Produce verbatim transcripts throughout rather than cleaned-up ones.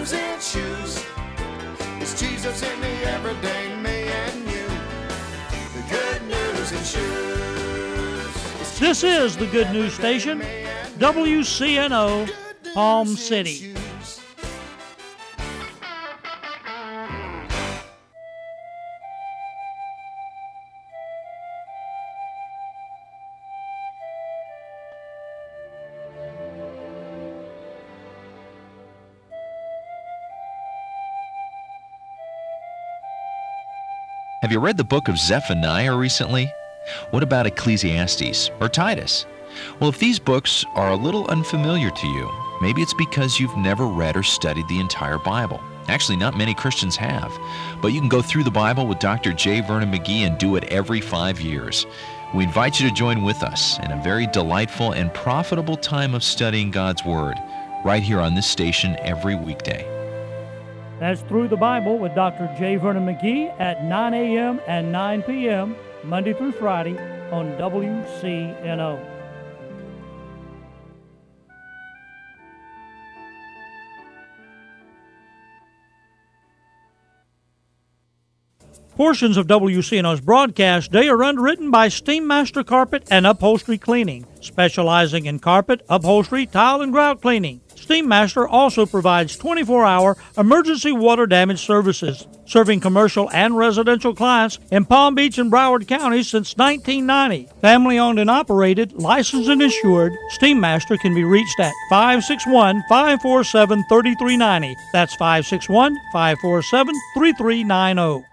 news and shoes. It's Jesus in the everyday me and you. The good news and shoes. This is the Good News Station, W C N O, Palm City. Have you read the book of Zephaniah recently? What about Ecclesiastes or Titus? Well, if these books are a little unfamiliar to you, maybe it's because you've never read or studied the entire Bible. Actually, not many Christians have. But you can go through the Bible with Doctor J. Vernon McGee and do it every five years. We invite you to join with us in a very delightful and profitable time of studying God's Word, right here on this station every weekday. That's Through the Bible with Doctor J. Vernon McGee at nine a.m. and nine p.m., Monday through Friday on W C N O. Portions of W C N O's broadcast day are underwritten by Steam Master Carpet and Upholstery Cleaning, specializing in carpet, upholstery, tile, and grout cleaning. Steam Master also provides twenty-four hour emergency water damage services, serving commercial and residential clients in Palm Beach and Broward counties since nineteen ninety. Family owned and operated, licensed and insured, Steam Master can be reached at five six one, five four seven, three three nine zero. That's five six one, five four seven, three three nine zero.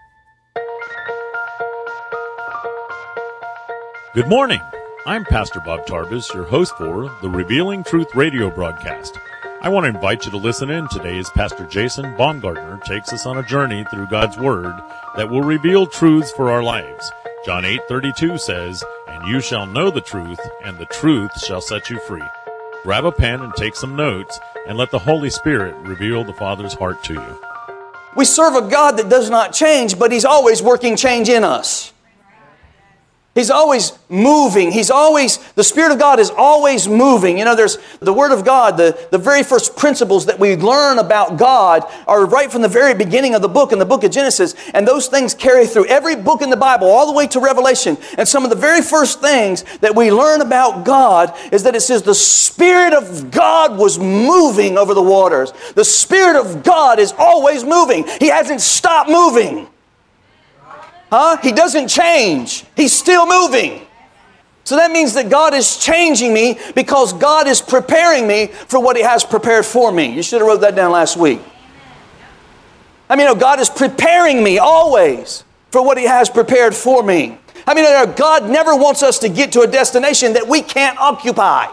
Good morning. I'm Pastor Bob Tarbus, your host for the Revealing Truth radio broadcast. I want to invite you to listen in today as Pastor Jason Baumgartner takes us on a journey through God's Word that will reveal truths for our lives. John eight thirty-two says, "And you shall know the truth, and the truth shall set you free." Grab a pen and take some notes, and let the Holy Spirit reveal the Father's heart to you. We serve a God that does not change, but He's always working change in us. He's always moving. He's always, the Spirit of God is always moving. You know, there's the Word of God, the, the very first principles that we learn about God are right from the very beginning of the book, in the book of Genesis. And those things carry through every book in the Bible, all the way to Revelation. And some of the very first things that we learn about God is that it says the Spirit of God was moving over the waters. The Spirit of God is always moving. He hasn't stopped moving. Huh? He doesn't change. He's still moving. So that means that God is changing me because God is preparing me for what He has prepared for me. You should have wrote that down last week. I mean, God is preparing me always for what He has prepared for me. I mean, God never wants us to get to a destination that we can't occupy.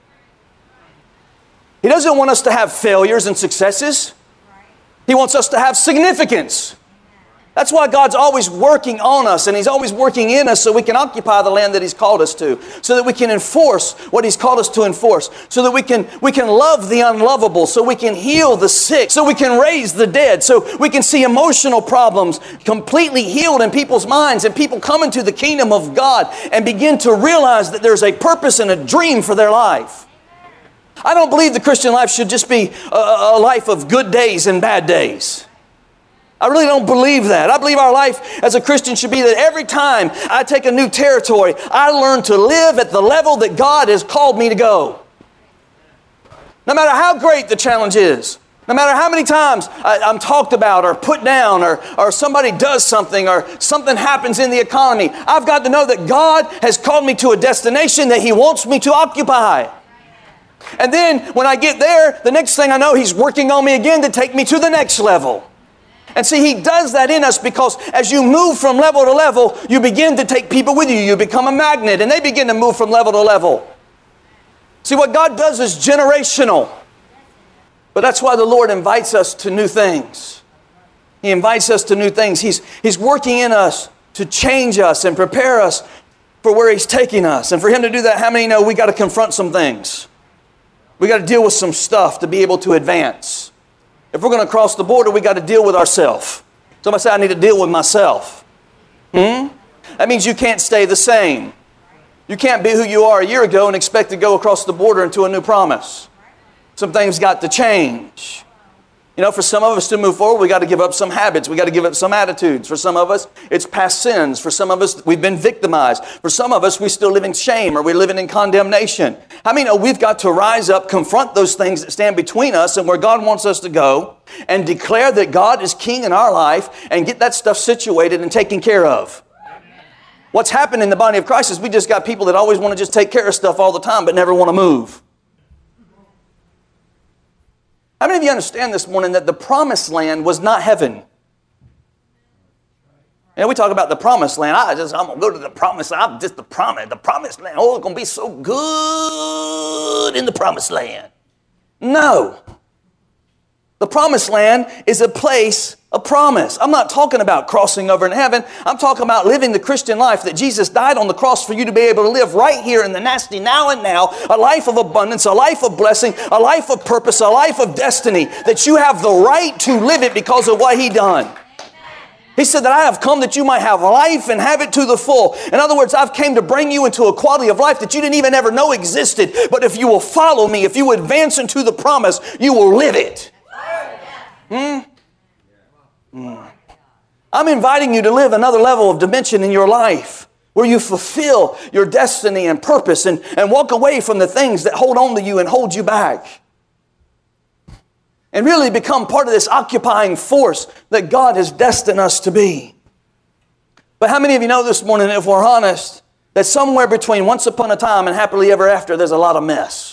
He doesn't want us to have failures and successes. He wants us to have significance. That's why God's always working on us, and He's always working in us so we can occupy the land that He's called us to, so that we can enforce what He's called us to enforce, so that we can, we can love the unlovable, so we can heal the sick, so we can raise the dead, so we can see emotional problems completely healed in people's minds, and people come into the kingdom of God and begin to realize that there's a purpose and a dream for their life. I don't believe the Christian life should just be a, a life of good days and bad days. I really don't believe that. I believe our life as a Christian should be that every time I take a new territory, I learn to live at the level that God has called me to go. No matter how great the challenge is, no matter how many times I, I'm talked about or put down or, or somebody does something or something happens in the economy, I've got to know that God has called me to a destination that He wants me to occupy. And then when I get there, the next thing I know, He's working on me again to take me to the next level. And see, He does that in us because as you move from level to level, you begin to take people with you. You become a magnet, and they begin to move from level to level. See, what God does is generational. But that's why the Lord invites us to new things. He invites us to new things. He's, he's working in us to change us and prepare us for where He's taking us. And for Him to do that, how many know we got to confront some things? We got to deal with some stuff to be able to advance. If we're going to cross the border, we got to deal with ourselves. Somebody say, I need to deal with myself. Hmm? That means you can't stay the same. You can't be who you are a year ago and expect to go across the border into a new promise. Some things got to change. You know, for some of us to move forward, we got to give up some habits. We got to give up some attitudes. For some of us, it's past sins. For some of us, we've been victimized. For some of us, we still live in shame or we're living in condemnation. I mean, we've got to rise up, confront those things that stand between us and where God wants us to go and declare that God is king in our life and get that stuff situated and taken care of. What's happened in the body of Christ is we just got people that always want to just take care of stuff all the time but never want to move. How many of you understand this morning that the promised land was not heaven? You know, we talk about the promised land. I just, I'm going to go to the promised land. I'm just the promise, the promised land. Oh, it's going to be so good in the promised land. No. The promised land is a place of promise. I'm not talking about crossing over in heaven. I'm talking about living the Christian life that Jesus died on the cross for you to be able to live right here in the nasty now and now, a life of abundance, a life of blessing, a life of purpose, a life of destiny, that you have the right to live it because of what He done. He said that I have come that you might have life and have it to the full. In other words, I've came to bring you into a quality of life that you didn't even ever know existed. But if you will follow me, if you advance into the promise, you will live it. Hmm? Hmm. I'm inviting you to live another level of dimension in your life where you fulfill your destiny and purpose and, and walk away from the things that hold on to you and hold you back. And really become part of this occupying force that God has destined us to be. But how many of you know this morning, if we're honest, that somewhere between once upon a time and happily ever after, there's a lot of mess.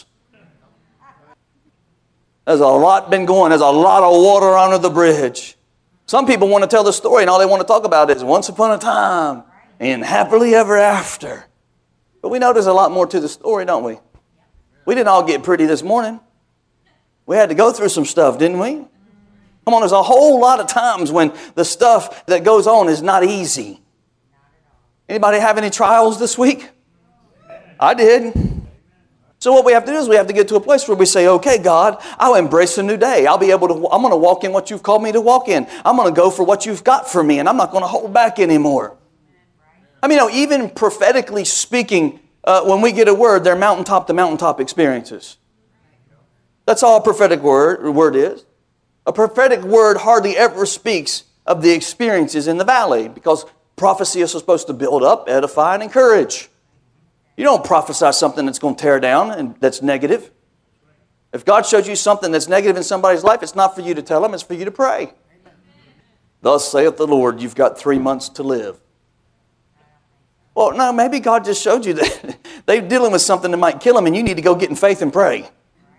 There's a lot been going. There's a lot of water under the bridge. Some people want to tell the story and all they want to talk about is once upon a time and happily ever after. But we know there's a lot more to the story, don't we? We didn't all get pretty this morning. We had to go through some stuff, didn't we? Come on, there's a whole lot of times when the stuff that goes on is not easy. Anybody have any trials this week? I did. So what we have to do is we have to get to a place where we say, okay, God, I'll embrace a new day. I'll be able to, I'm going to walk in what you've called me to walk in. I'm going to go for what you've got for me, and I'm not going to hold back anymore. I mean, you know, even prophetically speaking, uh, when we get a word, they're mountaintop to mountaintop experiences. That's all a prophetic word, word is. A prophetic word hardly ever speaks of the experiences in the valley because prophecy is supposed to build up, edify, and encourage. You don't prophesy something that's going to tear down and that's negative. If God shows you something that's negative in somebody's life, it's not for you to tell them, it's for you to pray. Thus saith the Lord, you've got three months to live. Well, no, maybe God just showed you that they're dealing with something that might kill them and you need to go get in faith and pray.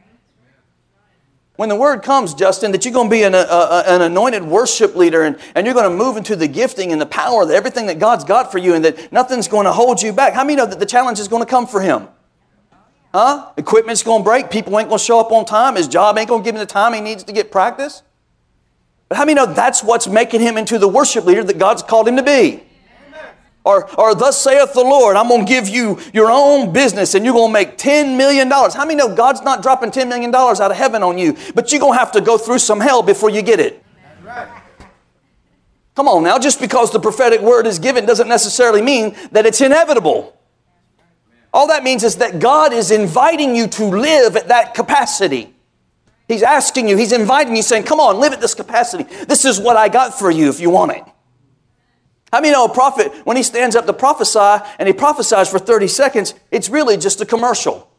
When the word comes, Justin, that you're going to be an, a, a, an anointed worship leader and, and you're going to move into the gifting and the power of everything that God's got for you and that nothing's going to hold you back. How many know that the challenge is going to come for him? Huh? Equipment's going to break. People ain't going to show up on time. His job ain't going to give him the time he needs to get practice. But how many know that's what's making him into the worship leader that God's called him to be? Or, or thus saith the Lord, I'm going to give you your own business and you're going to make ten million dollars. How many know God's not dropping ten million dollars out of heaven on you, but you're going to have to go through some hell before you get it? Right. Come on now, just because the prophetic word is given doesn't necessarily mean that it's inevitable. All that means is that God is inviting you to live at that capacity. He's asking you, He's inviting you, saying, come on, live at this capacity. This is what I got for you if you want it. How many know a prophet, when he stands up to prophesy and he prophesies for thirty seconds, it's really just a commercial.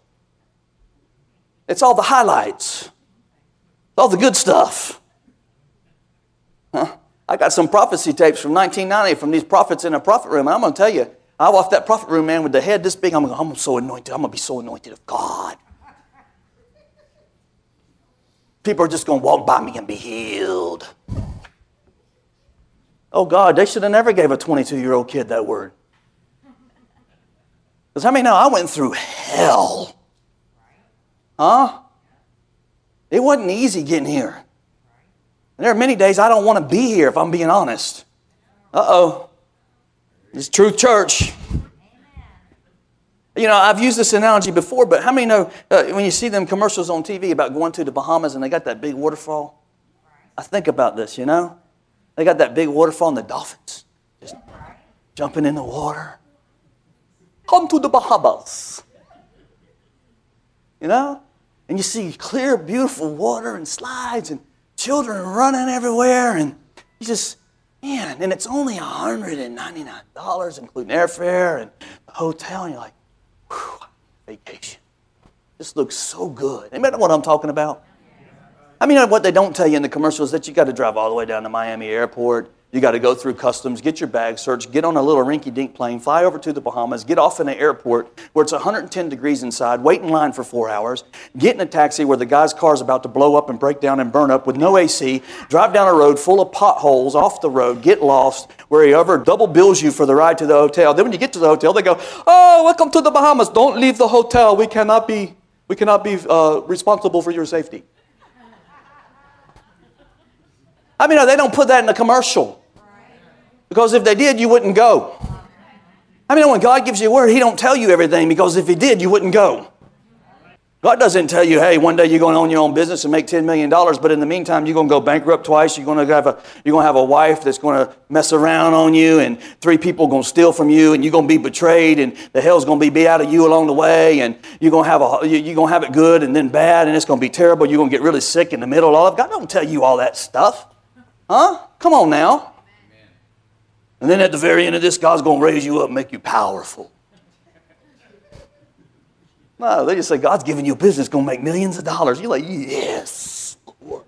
It's all the highlights. All the good stuff. Huh? I got some prophecy tapes from nineteen ninety from these prophets in a prophet room. And I'm going to tell you, I walked that prophet room, man, with the head this big. I'm, I'm so anointed. I'm going to be so anointed of God. People are just going to walk by me and be healed. Oh, God, they should have never gave a twenty-two-year-old kid that word. Because how many know I went through hell? Huh? It wasn't easy getting here. And there are many days I don't want to be here if I'm being honest. Uh-oh. It's Truth Church. You know, I've used this analogy before, but how many know uh, when you see them commercials on T V about going to the Bahamas and they got that big waterfall? I think about this, you know. They got that big waterfall and the dolphins just jumping in the water. Come to the Bahamas. You know? And you see clear, beautiful water and slides and children are running everywhere, and you just, man, and it's only one hundred ninety-nine dollars, including airfare and the hotel, and you're like, whew, vacation. This looks so good. Anybody know what I'm talking about? I mean, what they don't tell you in the commercials is that you got to drive all the way down to Miami Airport. You got to go through customs, get your bag searched, get on a little rinky-dink plane, fly over to the Bahamas, get off in the airport where it's one hundred ten degrees inside, wait in line for four hours, get in a taxi where the guy's car's about to blow up and break down and burn up with no A C, drive down a road full of potholes off the road, get lost, where he ever double bills you for the ride to the hotel. Then when you get to the hotel, they go, oh, welcome to the Bahamas. Don't leave the hotel. We cannot be, we cannot be uh, responsible for your safety. I mean, they don't put that in the commercial. Because if they did, you wouldn't go. I mean, when God gives you a word, He don't tell you everything, because if He did, you wouldn't go. God doesn't tell you, hey, one day you're going to own your own business and make ten million dollars, but in the meantime, you're going to go bankrupt twice. You're going to have a, you're going to have a wife that's going to mess around on you, and three people are going to steal from you, and you're going to be betrayed, and the hell's going to be beat out of you along the way, and you're going to have a, you're going to have it good and then bad, and it's going to be terrible. You're going to get really sick in the middle of all of it. God don't tell you all that stuff. Huh? Come on now. And then at the very end of this, God's going to raise you up and make you powerful. No, they just say, God's giving you a business going to make millions of dollars. You're like, yes, Lord.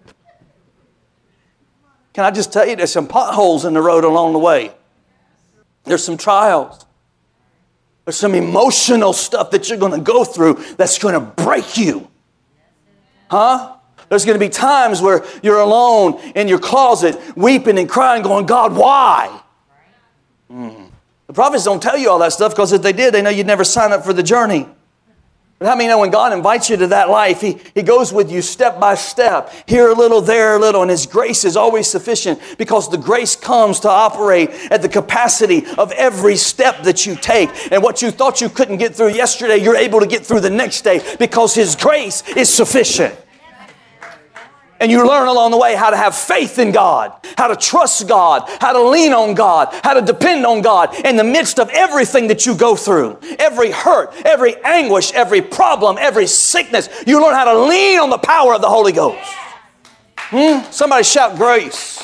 Can I just tell you, there's some potholes in the road along the way. There's some trials. There's some emotional stuff that you're going to go through that's going to break you. Huh? There's going to be times where you're alone in your closet, weeping and crying, going, God, why? Mm. The prophets don't tell you all that stuff, because if they did, they know you'd never sign up for the journey. But how many know when God invites you to that life, He, he goes with you step by step, here a little, there a little, and His grace is always sufficient, because the grace comes to operate at the capacity of every step that you take. And what you thought you couldn't get through yesterday, you're able to get through the next day, because His grace is sufficient. And you learn along the way how to have faith in God, how to trust God, how to lean on God, how to depend on God in the midst of everything that you go through. Every hurt, every anguish, every problem, every sickness. You learn how to lean on the power of the Holy Ghost. Hmm? Somebody shout grace.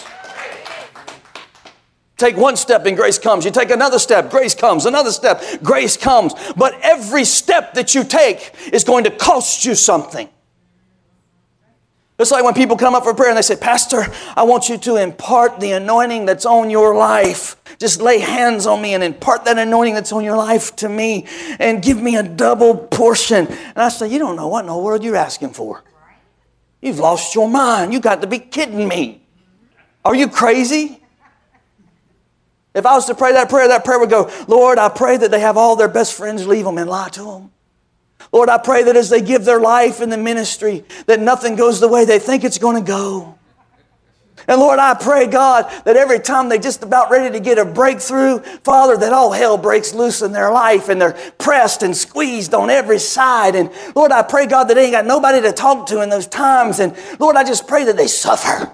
Take one step and grace comes. You take another step, grace comes. Another step, grace comes. But every step that you take is going to cost you something. It's like when people come up for prayer and they say, Pastor, I want you to impart the anointing that's on your life. Just lay hands on me and impart that anointing that's on your life to me and give me a double portion. And I say, you don't know what in the world you're asking for. You've lost your mind. You got to be kidding me. Are you crazy? If I was to pray that prayer, that prayer would go, Lord, I pray that they have all their best friends leave them and lie to them. Lord, I pray that as they give their life in the ministry, that nothing goes the way they think it's going to go. And Lord, I pray, God, that every time they're just about ready to get a breakthrough, Father, that all hell breaks loose in their life and they're pressed and squeezed on every side. And Lord, I pray, God, that they ain't got nobody to talk to in those times. And Lord, I just pray that they suffer.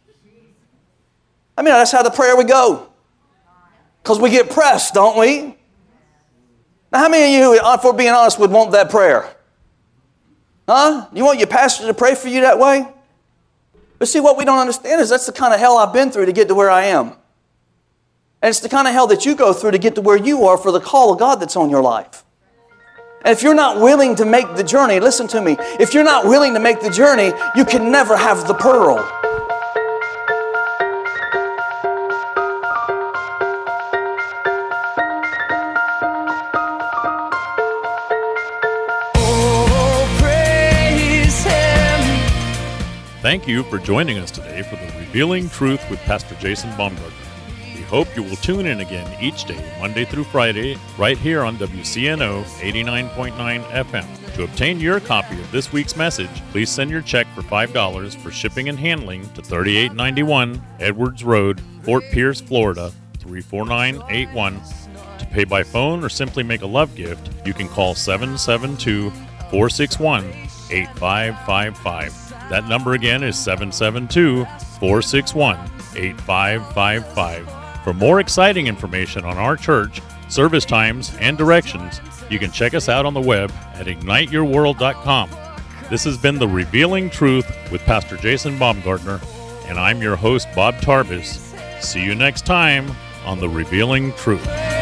I mean, that's how the prayer would go. Because we get pressed, don't we? Now, how many of you, if we're being honest, would want that prayer? Huh? You want your pastor to pray for you that way? But see, what we don't understand is that's the kind of hell I've been through to get to where I am. And it's the kind of hell that you go through to get to where you are for the call of God that's on your life. And if you're not willing to make the journey, listen to me, if you're not willing to make the journey, you can never have the pearl. Thank you for joining us today for the Revealing Truth with Pastor Jason Baumgartner. We hope you will tune in again each day, Monday through Friday, right here on W C N O eighty-nine point nine F M. To obtain your copy of this week's message, please send your check for five dollars for shipping and handling to thirty-eight ninety-one Edwards Road, Fort Pierce, Florida, three four nine eight one. To pay by phone or simply make a love gift, you can call seven seven two, four six one, eight five five five. That number again is seven seven two, four six one, eight five five five. For more exciting information on our church, service times, and directions, you can check us out on the web at ignite your world dot com. This has been The Revealing Truth with Pastor Jason Baumgartner. and I'm your host, Bob Tarbus. See you next time on The Revealing Truth.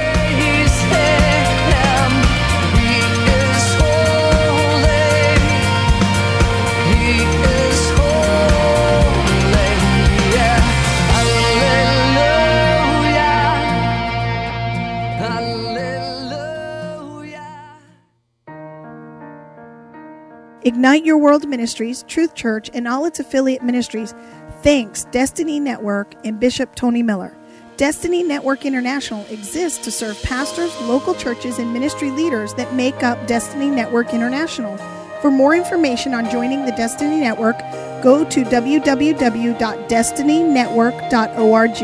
Ignite Your World Ministries, Truth Church, and all its affiliate ministries thanks Destiny Network and Bishop Tony Miller. Destiny Network International exists to serve pastors, local churches, and ministry leaders that make up Destiny Network International. For more information on joining the Destiny Network, go to w w w dot destiny network dot org.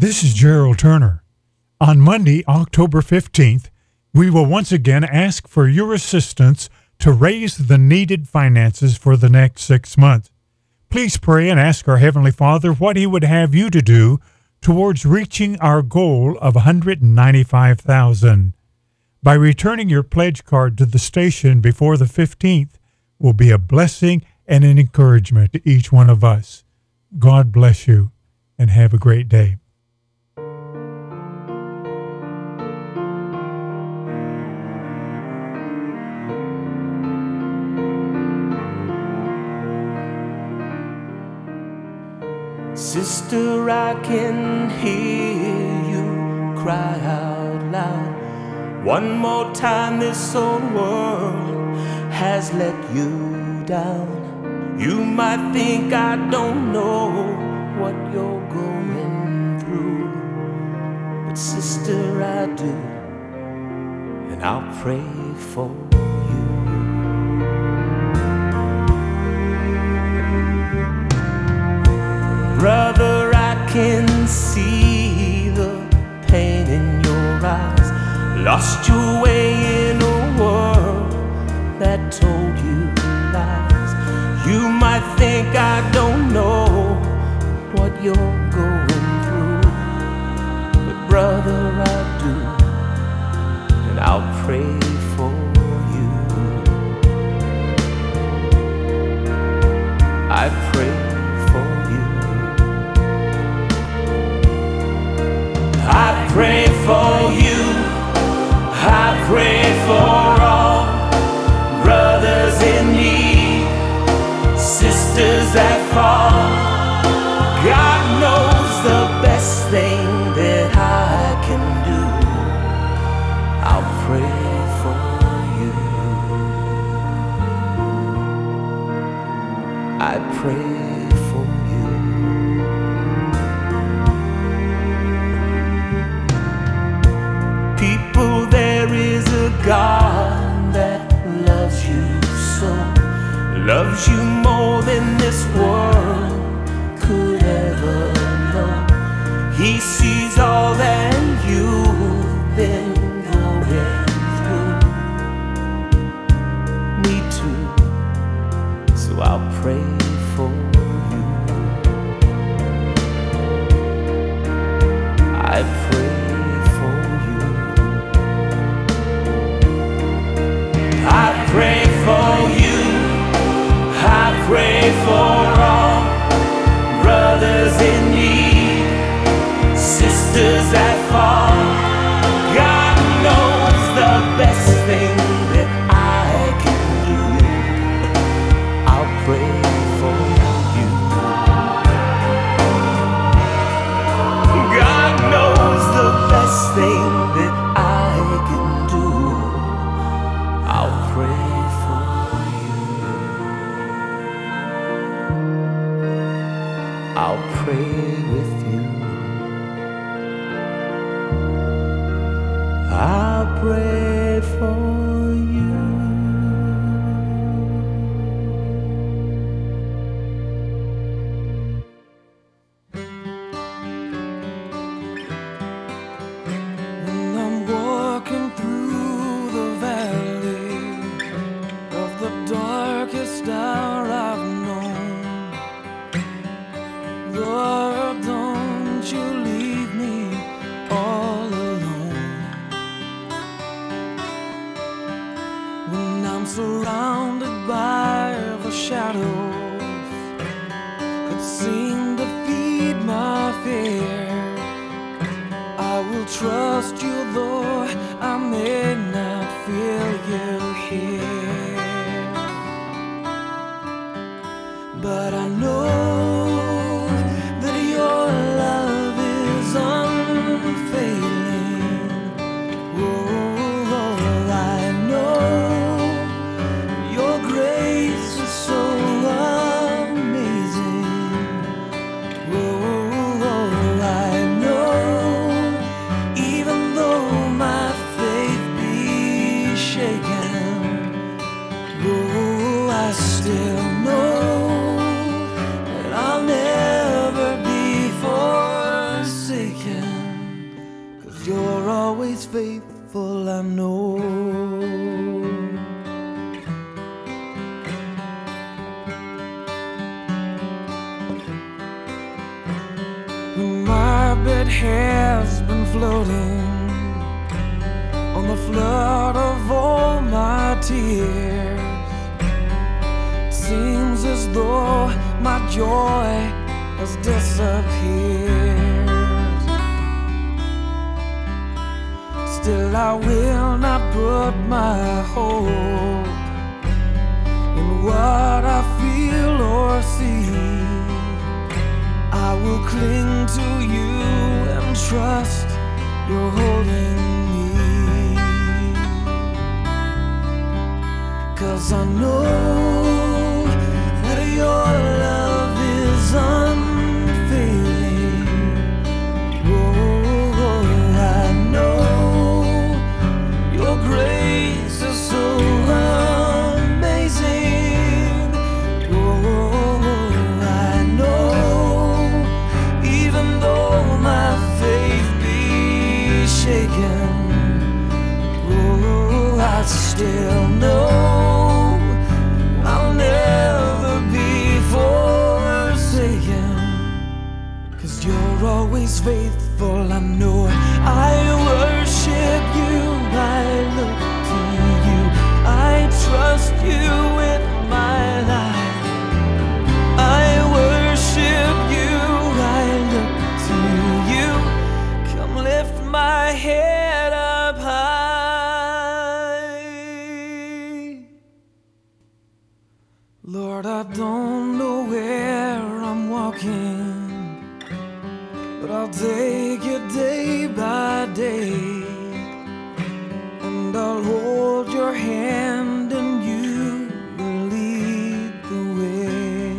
This is Gerald Turner. On Monday, October fifteenth, we will once again ask for your assistance to raise the needed finances for the next six months. Please pray and ask our Heavenly Father what He would have you to do towards reaching our goal of one hundred ninety-five thousand dollars. By returning your pledge card to the station before the fifteenth will be a blessing and an encouragement to each one of us. God bless you and have a great day. Sister, I can hear you cry out loud. One more time, this old world has let you down. You might think I don't know what you're going through, but sister, I do, and I'll pray for you. Brother, I can see the pain in your eyes. Lost your way in a world that told you lies. You might think I don't know what you're going through, but brother, I do, and I'll pray for you. I pray I pray for you, I pray for all brothers in need, sisters that fall. God knows the best thing that I can do. I'll pray for you. I pray for you. People, there is a God that loves you so, loves you more than this world could ever know. He sees all that you've been going through. Me too, so I'll pray for you. I pray. I pray for you, I pray for all brothers in need, sisters that fall. God knows the best thing that I can do. I'll pray for you. God knows the best thing that I can do. I'll pray for you. I'll pray with you. I'll pray for you. When I'm walking through the valley of the darkest hour I've known, Lord, don't you leave me all alone. When I'm surrounded by the shadows that seem to feed my fear, I will trust you though I may not feel you here. But I know that your love is unfailing. Oh, Lord, I know your grace is so amazing. Oh, Lord, I know even though my faith be shaken, oh, I still know I'll never be forsaken. faithful, I know. When my bed has been floating on the flood of all my tears, it seems as though my joy has disappeared. Still I will not put my hope in what I feel or see. I will cling to you and trust you're holding me. 'Cause I know that your love is unfailing. Oh, I know your grace is so amazing. Oh, I know even though my faith be shaken, oh, I still know I'll never be forsaken. 'Cause you're always faithful, I know. I worship you, I look to you, I trust you with my life. I worship you, I look to you, come lift my head up high. Lord, I don't know where I'm walking, but I'll take it day by day, and I'll hold your hand and you will lead the way.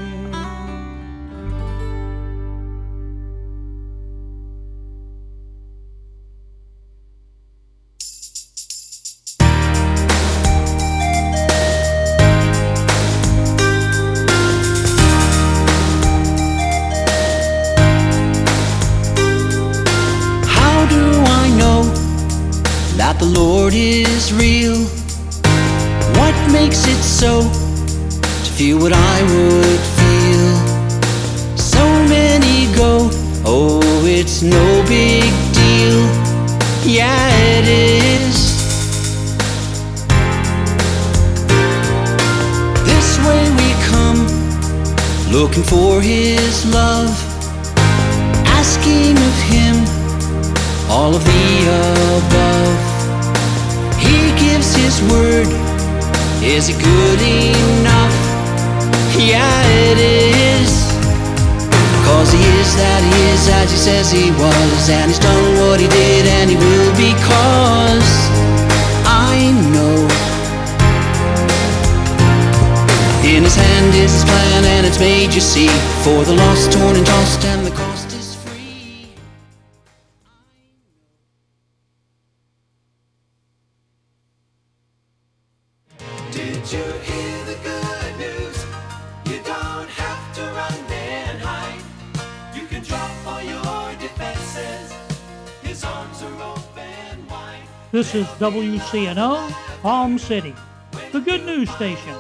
How do I know that the Lord is real? What makes it so to feel what I would feel? So many go, oh, it's no big deal. Yeah, it is. This way we come, looking for His love, asking of Him all of the above. He gives His word, is it good enough? Yeah, it is. 'Cause He is that He is as He says He was, and He's done what He did and He will, because I know in His hand is His plan and it's made you see, for the lost, torn and tossed, and the cost is free. Did you hear the good news? You don't have to run and hide. You can drop all your defenses. His arms are open wide. This is W C N O, Palm City, the good news station.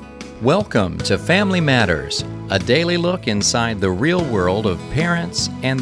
Welcome to Family Matters, a daily look inside the real world of parents and